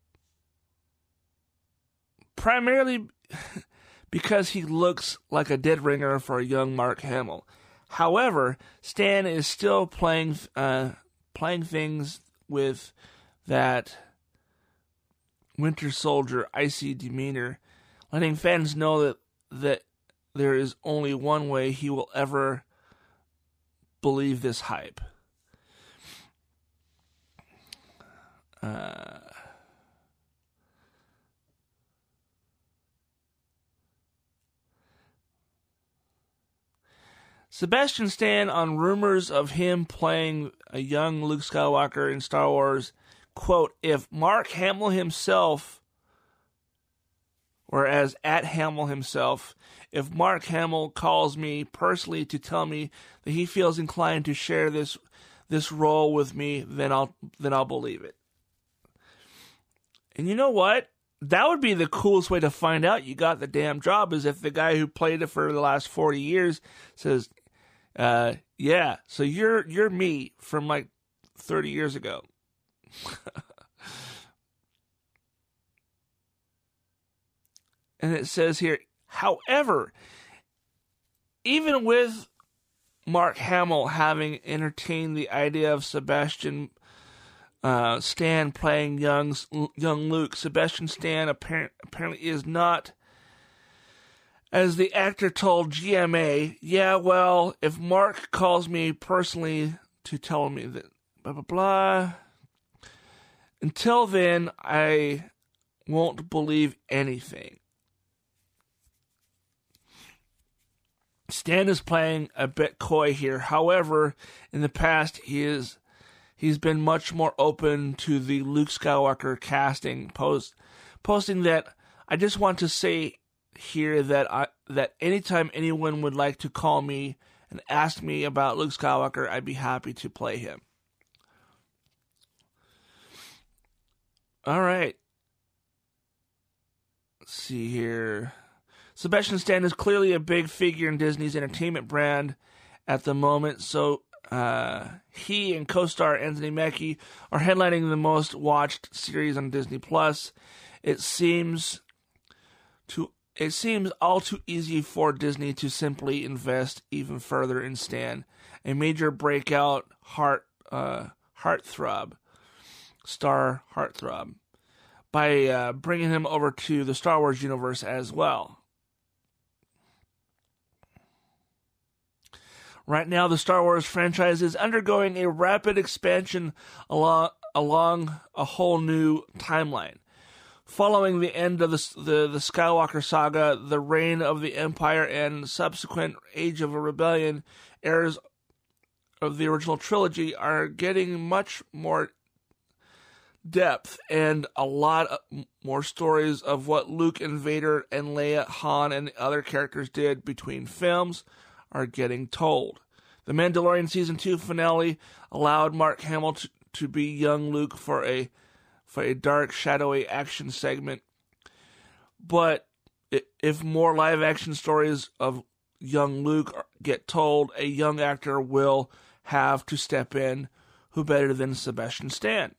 Primarily because he looks like a dead ringer for a young Mark Hamill. However, Stan is still playing uh, playing things with that Winter Soldier icy demeanor, letting fans know that that there is only one way he will ever believe this hype. Uh, Sebastian Stan on rumors of him playing a young Luke Skywalker in Star Wars, quote, if Mark Hamill himself, or as at Hamill himself, if Mark Hamill calls me personally to tell me that he feels inclined to share this this role with me, then I'll then I'll believe it. And you know what? That would be the coolest way to find out you got the damn job, is if the guy who played it for the last forty years says, uh, yeah, so you're you're me from like thirty years ago. And it says here, however, even with Mark Hamill having entertained the idea of Sebastian uh, Stan playing young young Luke, Sebastian Stan apparent, apparently is not, as the actor told G M A, yeah, well, if Mark calls me personally to tell me that blah, blah, blah, until then, I won't believe anything. Stan is playing a bit coy here. However, in the past, he is he's been much more open to the Luke Skywalker casting post, posting that I just want to say here that I that anytime anyone would like to call me and ask me about Luke Skywalker, I'd be happy to play him. All right. Let's see here. Sebastian Stan is clearly a big figure in Disney's entertainment brand at the moment, so uh, he and co-star Anthony Mackie are headlining the most watched series on Disney Plus. It seems to it seems all too easy for Disney to simply invest even further in Stan, a major breakout heart uh, heartthrob, star heartthrob, by uh, bringing him over to the Star Wars universe as well. Right now, the Star Wars franchise is undergoing a rapid expansion along along a whole new timeline. Following the end of the, the, the Skywalker saga, the reign of the Empire, and subsequent Age of Rebellion, eras of the original trilogy are getting much more depth and a lot more stories of what Luke and Vader and Leia, Han, and the other characters did between films are getting told. The Mandalorian Season two finale allowed Mark Hamill to, to be young Luke for a for a dark, shadowy action segment. But if more live-action stories of young Luke get told, a young actor will have to step in. Who better than Sebastian Stan?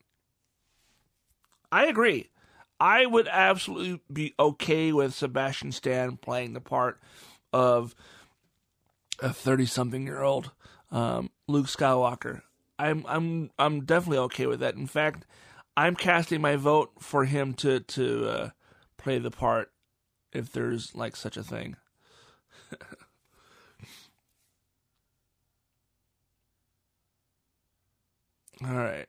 I agree. I would absolutely be okay with Sebastian Stan playing the part of a thirty-something-year-old um, Luke Skywalker. I'm I'm I'm definitely okay with that. In fact, I'm casting my vote for him to to uh, play the part, if there's like such a thing. All right.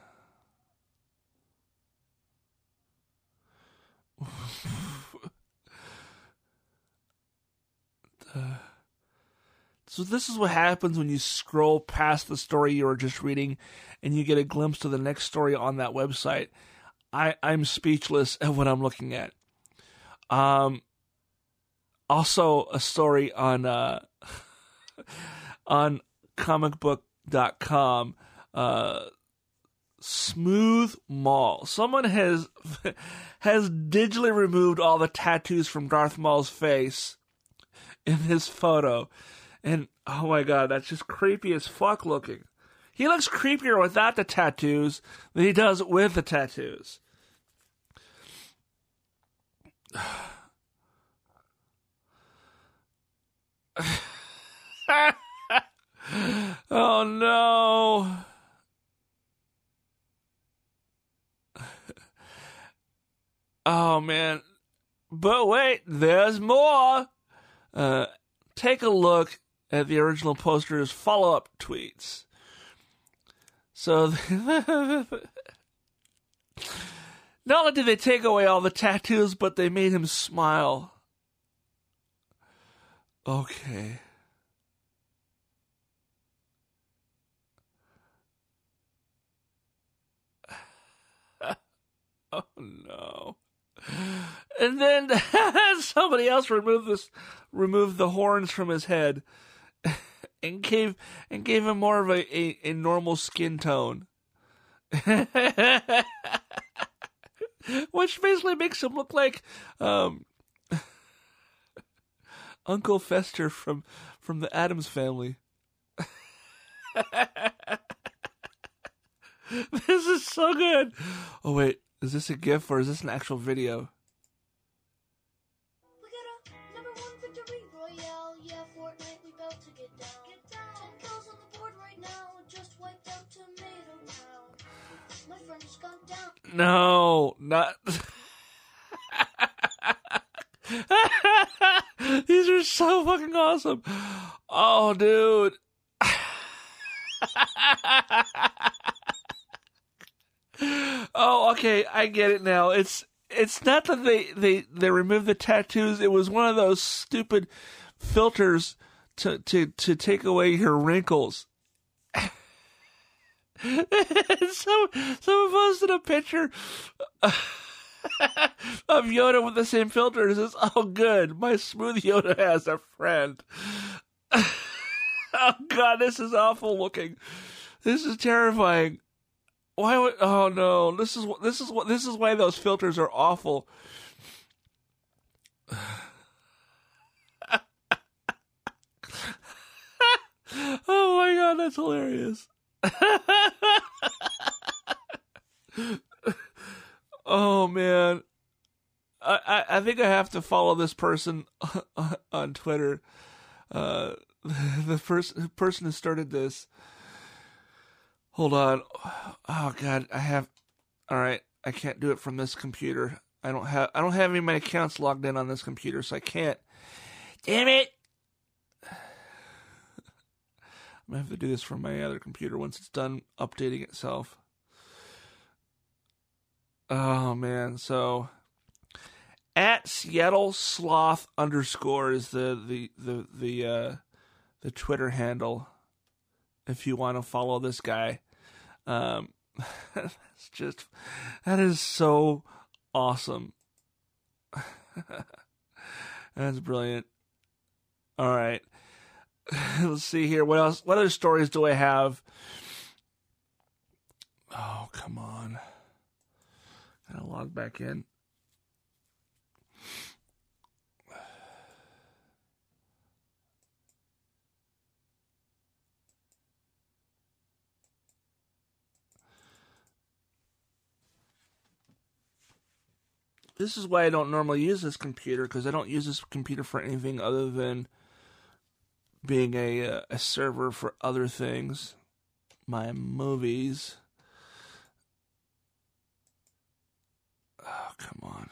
uh, so this is what happens when you scroll past the story you were just reading and you get a glimpse of the next story on that website. I, I'm speechless at what I'm looking at. Um, also, a story on uh, on comic book dot com. Uh, Smooth Maul. Someone has has digitally removed all the tattoos from Darth Maul's face in this photo, and oh my god, that's just creepy as fuck looking. He looks creepier without the tattoos than he does with the tattoos. Oh no. Oh man. But wait, there's more. Uh, take a look at the original poster's follow-up tweets. So, not only did they take away all the tattoos, but they made him smile. Okay. Oh no. And then somebody else removed this, removed the horns from his head, and gave and gave him more of a, a, a normal skin tone, which basically makes him look like um, Uncle Fester from from the Addams Family. This is so good. Oh wait. Is this a GIF or is this an actual video? We got a number one victory royale. Yeah, Fortnite, we about to get down. Get down. Ten kills on the board right now. Just wiped out Tomato Town. My friend just got down. No, not. These are so fucking awesome. Oh, dude. Oh, okay, I get it now. It's it's not that they, they, they removed the tattoos. It was one of those stupid filters to to, to take away your wrinkles. Some someone posted a picture of Yoda with the same filter and says, "Oh, good, my smooth Yoda has a friend." Oh God, this is awful looking. This is terrifying. Why would? Oh no! This is what. This is what. This is why those filters are awful. Oh my God, that's hilarious. Oh man, I, I I think I have to follow this person on Twitter. Uh, the first person who started this. Hold on. Oh God, I have. All right, I can't do it from this computer. I don't have. I don't have any of my accounts logged in on this computer, so I can't. Damn it! I'm gonna have to do this from my other computer once it's done updating itself. Oh man, so at Seattle Sloth underscore is the the the the uh, the Twitter handle. If you want to follow this guy, um, it's just, that is so awesome. That's brilliant. All right. Let's see here. What else? What other stories do I have? Oh, come on. Gotta log back in. This is why I don't normally use this computer, because I don't use this computer for anything other than being a a server for other things, my movies. Oh, come on.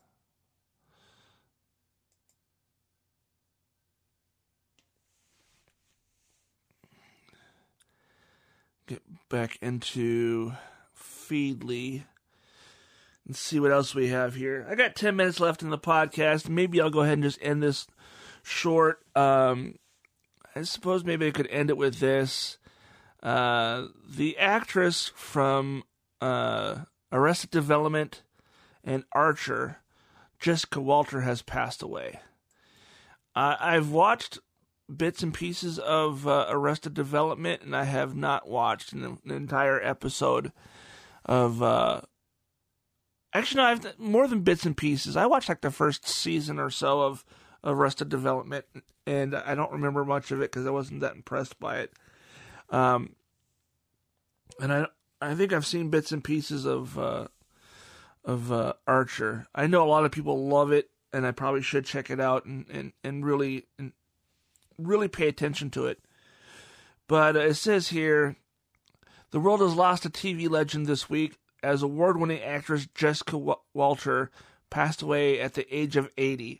Get back into Feedly. Let's see what else we have here. I got ten minutes left in the podcast. Maybe I'll go ahead and just end this short. Um, I suppose maybe I could end it with this. Uh, the actress from uh, Arrested Development and Archer Jessica Walter has passed away. Uh, I've watched bits and pieces of uh, Arrested Development, and I have not watched an, an entire episode of... Uh, actually, no, I've more than bits and pieces. I watched like the first season or so of Arrested Development, and I don't remember much of it because I wasn't that impressed by it. Um, and I I think I've seen bits and pieces of uh, of uh, Archer. I know a lot of people love it, and I probably should check it out and, and, and really and really pay attention to it. But uh, it says here, the world has lost a T V legend this week as award-winning actress Jessica w- Walter passed away at the age of eighty.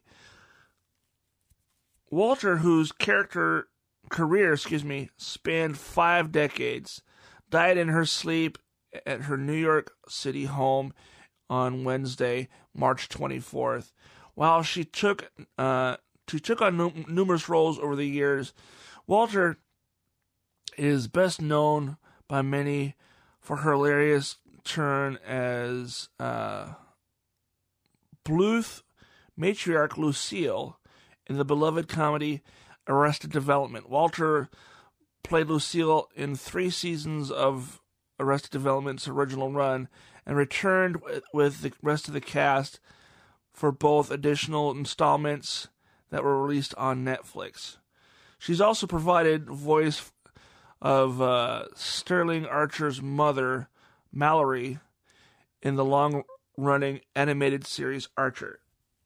Walter, whose character career, excuse me, spanned five decades, died in her sleep at her New York City home on Wednesday, March twenty-fourth. While she took uh, she took on num- numerous roles over the years, Walter is best known by many for her hilarious turn as uh, Bluth matriarch Lucille in the beloved comedy Arrested Development. Walter played Lucille in three seasons of Arrested Development's original run and returned with the rest of the cast for both additional installments that were released on Netflix. She's also provided voice of uh, Sterling Archer's mother, Mallory, in the long-running animated series Archer.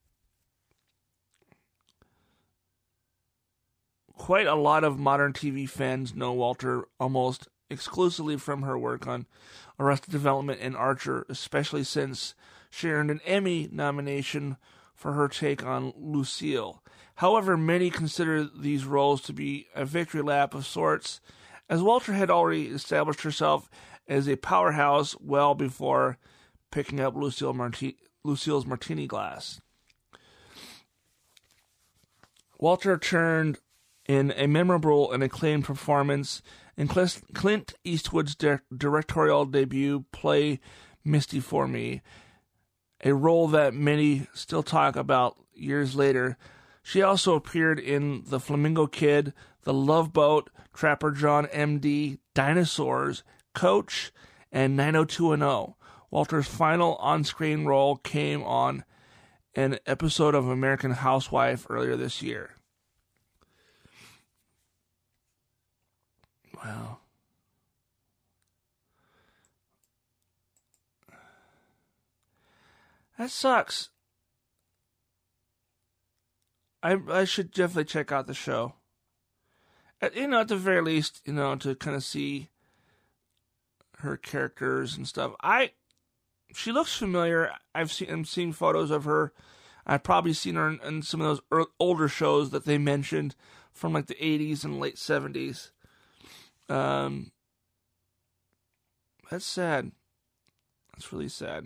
Quite a lot of modern T V fans know Walter almost exclusively from her work on Arrested Development and Archer, especially since she earned an Emmy nomination for her take on Lucille. However, many consider these roles to be a victory lap of sorts, as Walter had already established herself as a powerhouse well before picking up Lucille Marti- Lucille's martini glass. Walter turned in a memorable and acclaimed performance in Clint Eastwood's di- directorial debut play Misty for Me, a role that many still talk about years later. She also appeared in The Flamingo Kid, The Love Boat, Trapper John M D, Dinosaurs, Coach, and nine oh two one oh. Walter's final on-screen role came on an episode of American Housewife earlier this year. Wow. That sucks. I I should definitely check out the show. At, you know, at the very least, you know, to kind of see her characters and stuff. I she looks familiar. I've seen I'm seeing photos of her. I've probably seen her in, in some of those early, older shows that they mentioned from like the eighties and late seventies. Um, that's sad. That's really sad.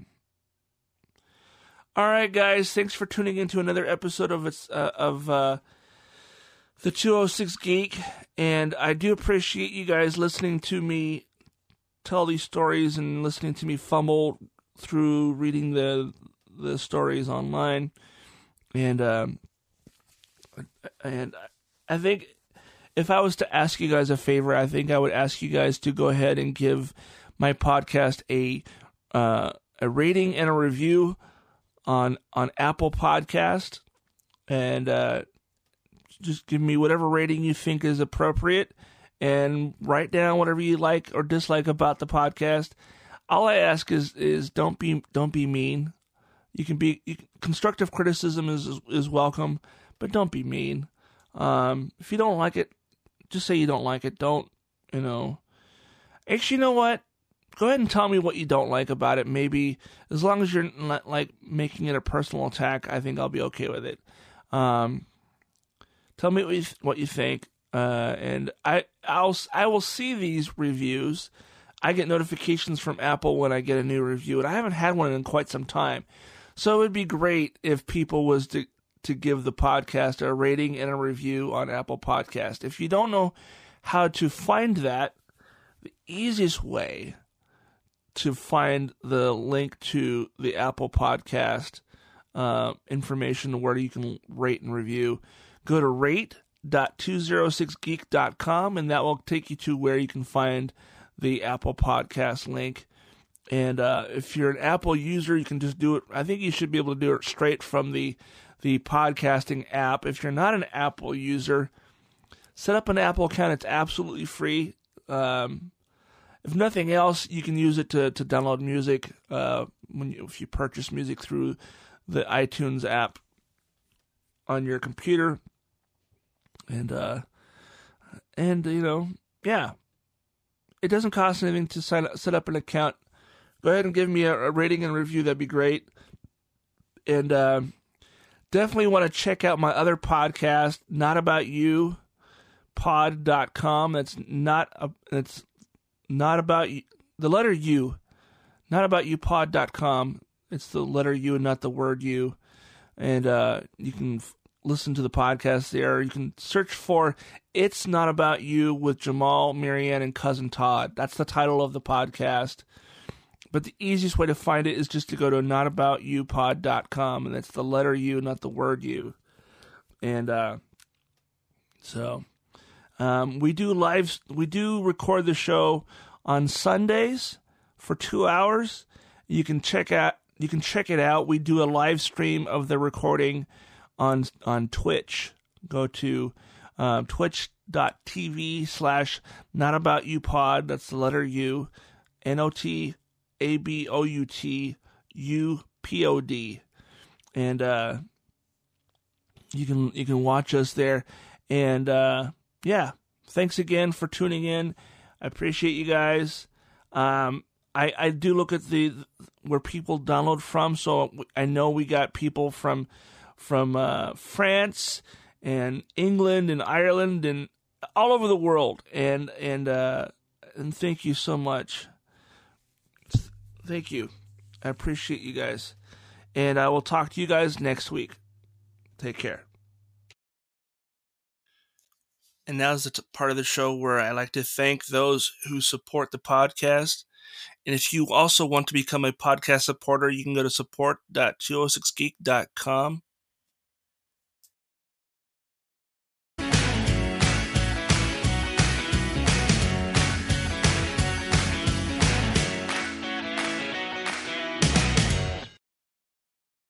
All right, guys. Thanks for tuning in to another episode of it's uh, of uh, the two oh six Geek, and I do appreciate you guys listening to me tell these stories and listening to me fumble through reading the the stories online, and um, and I think. If I was to ask you guys a favor, I think I would ask you guys to go ahead and give my podcast a uh, a rating and a review on on Apple Podcast, and uh, just give me whatever rating you think is appropriate, and write down whatever you like or dislike about the podcast. All I ask is is don't be don't be mean. You can be you, constructive criticism is is welcome, but don't be mean. Um, if you don't like it, just say you don't like it. Don't, you know. Actually, you know what? Go ahead and tell me what you don't like about it. Maybe, as long as you're not, like, making it a personal attack, I think I'll be okay with it. Um, tell me what you, th- what you think. Uh, and I, I'll, I will see these reviews. I get notifications from Apple when I get a new review, and I haven't had one in quite some time. So it would be great if people was to to give the podcast a rating and a review on Apple Podcast. If you don't know how to find that, the easiest way to find the link to the Apple Podcast uh, information where you can rate and review. Go to rate dot two oh six geek dot com, and that will take you to where you can find the Apple Podcast link. And uh, if you're an Apple user, you can just do it. I think you should be able to do it straight from the the podcasting app. If you're not an Apple user, set up an Apple account. It's absolutely free. Um, if nothing else, you can use it to, to download music uh, when you, if you purchase music through the iTunes app on your computer. And, uh, and you know, yeah. It doesn't cost anything to sign up, set up an account. Go ahead and give me a, a rating and review. That'd be great. And uh, definitely want to check out my other podcast, Not About You pod dot com. That's not a, it's not about you, the letter U, not about you pod dot com. It's the letter U and not the word you. And uh, you can f- listen to the podcast there. You can search for It's Not About You with Jamal, Marianne, and Cousin Todd. That's the title of the podcast. But the easiest way to find it is just to go to not about you pod dot com, and that's the letter U, not the word you. And uh, so um, we do live, we do record the show on Sundays for two hours. You can check out, you can check it out. We do a live stream of the recording on on Twitch. Go to uh, twitch dot t v slash not about you pod. That's the letter U, N O T A B O U T U P O D, and uh, you can you can watch us there. And uh, yeah, thanks again for tuning in. I appreciate you guys. Um, I I do look at the where people download from, so I know we got people from from uh, France and England and Ireland and all over the world. And and uh, and thank you so much. Thank you. I appreciate you guys. And I will talk to you guys next week. Take care. And now is the t- part of the show where I like to thank those who support the podcast. And if you also want to become a podcast supporter, you can go to support dot two oh six geek dot com.